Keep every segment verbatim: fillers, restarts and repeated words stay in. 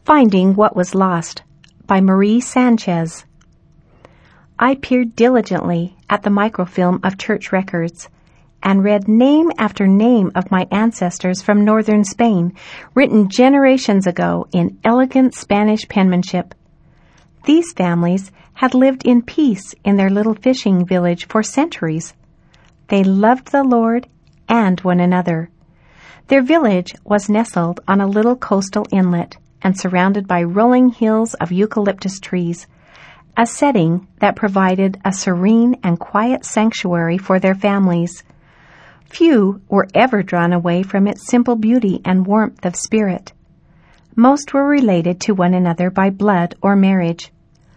Finding What Was Lost by Marie Sanchez. I peered diligently at the microfilm of church records and read name after name of my ancestors from northern Spain, written generations ago in elegant Spanish penmanship. These families had lived in peace in their little fishing village for centuries. They loved the Lord and one another. Their village was nestled on a little coastal inlet and surrounded by rolling hills of eucalyptus trees, a setting that provided a serene and quiet sanctuary for their families. Few were ever drawn away from its simple beauty and warmth of spirit. Most were related to one another by blood or marriage.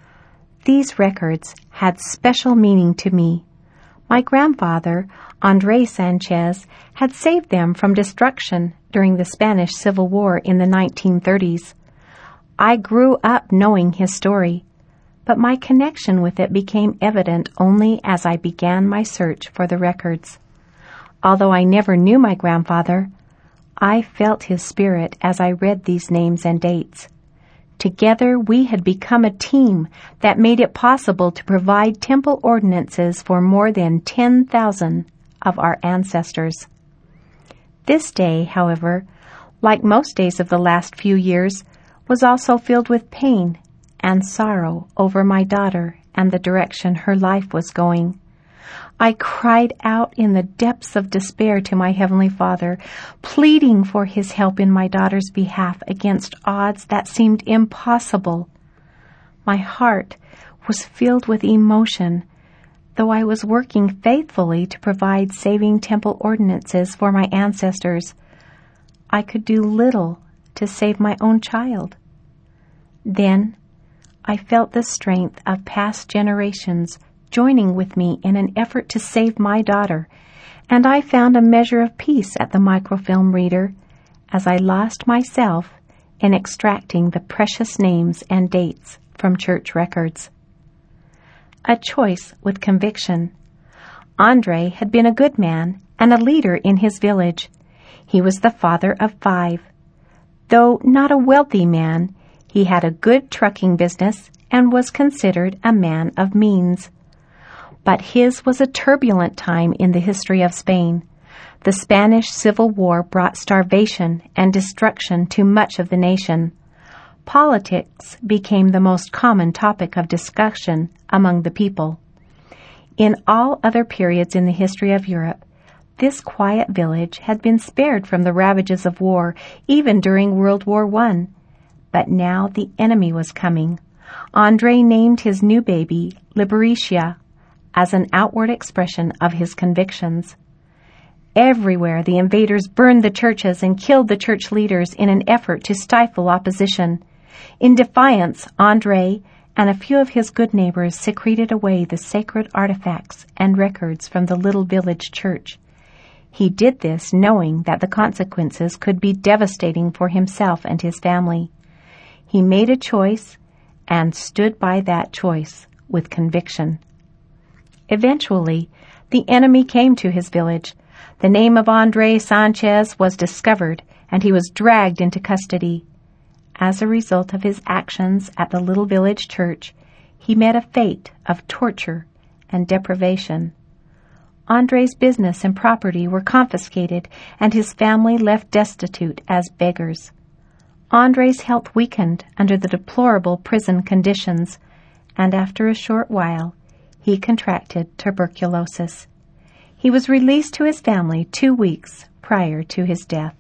These records had special meaning to me. My grandfather, André Sanchez, had saved them from destruction during the Spanish Civil War in the nineteen thirties. I grew up knowing his story, but my connection with it became evident only as I began my search for the records. Although I never knew my grandfather, I felt his spirit as I read these names and dates. Together we had become a team that made it possible to provide temple ordinances for more than ten thousand of our ancestors. This day, however, like most days of the last few years, was also filled with pain and sorrow over my daughter and the direction her life was going. I cried out in the depths of despair to my Heavenly Father, pleading for His help in my daughter's behalf against odds that seemed impossible. My heart was filled with emotion, though I was working faithfully to provide saving temple ordinances for my ancestors. I could do little to save my own child. Then I felt the strength of past generations joining with me in an effort to save my daughter, and I found a measure of peace at the microfilm reader as I lost myself in extracting the precious names and dates from church records. A choice with conviction. André had been a good man and a leader in his village. He was the father of five. Though not a wealthy man, he had a good trucking business and was considered a man of means. But his was a turbulent time in the history of Spain. The Spanish Civil War brought starvation and destruction to much of the nation. Politics became the most common topic of discussion among the people. In all other periods in the history of Europe, this quiet village had been spared from the ravages of war, even during World War One. But now the enemy was coming. André named his new baby Libericia as an outward expression of his convictions. Everywhere the invaders burned the churches and killed the church leaders in an effort to stifle opposition. In defiance, André and a few of his good neighbors secreted away the sacred artifacts and records from the little village church. He did this knowing that the consequences could be devastating for himself and his family. He made a choice and stood by that choice with conviction. Eventually, the enemy came to his village. The name of André Sanchez was discovered, and he was dragged into custody. As a result of his actions at the little village church, he met a fate of torture and deprivation. André's business and property were confiscated, and his family left destitute as beggars. André's health weakened under the deplorable prison conditions, and after a short while, he contracted tuberculosis. He was released to his family two weeks prior to his death.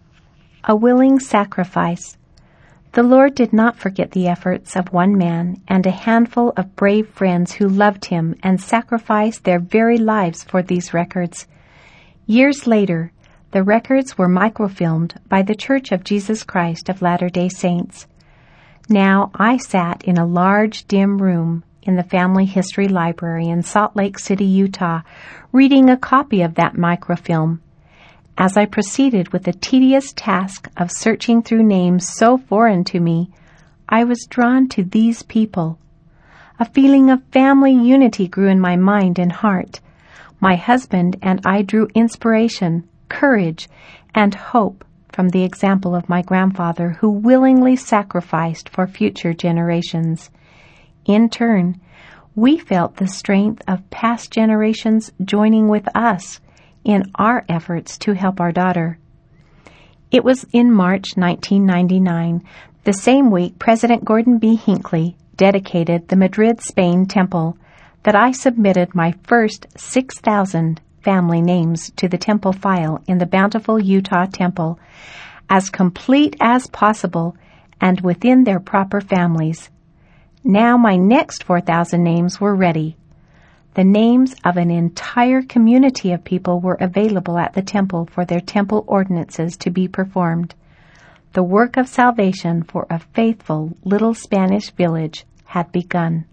A willing sacrifice. The Lord did not forget the efforts of one man and a handful of brave friends who loved him and sacrificed their very lives for these records. Years later, the records were microfilmed by the Church of Jesus Christ of Latter-day Saints. Now I sat in a large, dim room in the Family History Library in Salt Lake City, Utah, reading a copy of that microfilm. As I proceeded with the tedious task of searching through names so foreign to me, I was drawn to these people. A feeling of family unity grew in my mind and heart. My husband and I drew inspiration, courage, and hope from the example of my grandfather, who willingly sacrificed for future generations. In turn, we felt the strength of past generations joining with us in our efforts to help our daughter. It was in March nineteen ninety-nine, the same week President Gordon B. Hinckley dedicated the Madrid, Spain temple, that I submitted my first six thousand family names to the temple file in the Bountiful, Utah temple, as complete as possible and within their proper families. Now my next four thousand names were ready. The names of an entire community of people were available at the temple for their temple ordinances to be performed. The work of salvation for a faithful little Spanish village had begun.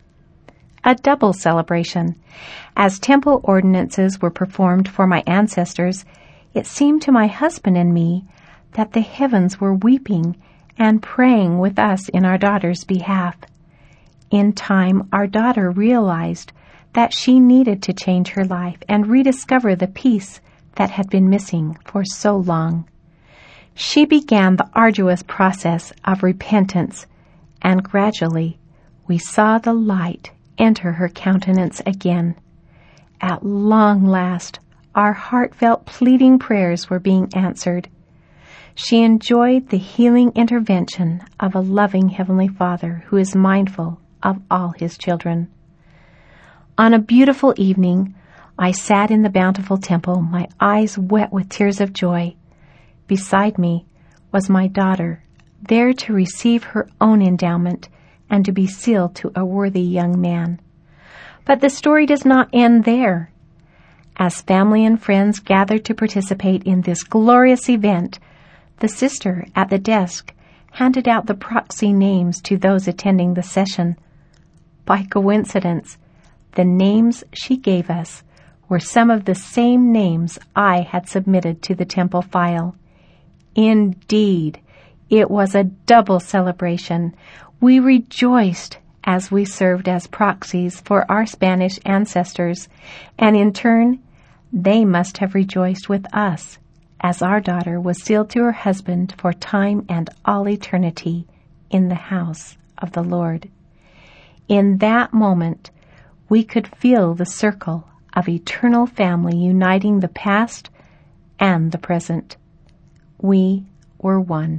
A double celebration. As temple ordinances were performed for my ancestors, it seemed to my husband and me that the heavens were weeping and praying with us in our daughter's behalf. In time, our daughter realized that she needed to change her life and rediscover the peace that had been missing for so long. She began the arduous process of repentance, and gradually we saw the light enter her countenance again. At long last, our heartfelt pleading prayers were being answered. She enjoyed the healing intervention of a loving Heavenly Father who is mindful of all His children. On a beautiful evening, I sat in the Bountiful Temple, my eyes wet with tears of joy. Beside me was my daughter, there to receive her own endowment and to be sealed to a worthy young man. But the story does not end there. As family and friends gathered to participate in this glorious event, the sister at the desk handed out the proxy names to those attending the session. By coincidence, the names she gave us were some of the same names I had submitted to the temple file. Indeed, it was a double celebration. We rejoiced as we served as proxies for our Spanish ancestors, and in turn, they must have rejoiced with us as our daughter was sealed to her husband for time and all eternity in the house of the Lord. In that moment, we could feel the circle of eternal family uniting the past and the present. We were one.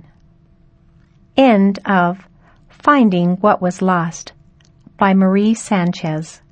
End of Finding What Was Lost by Marie Sanchez.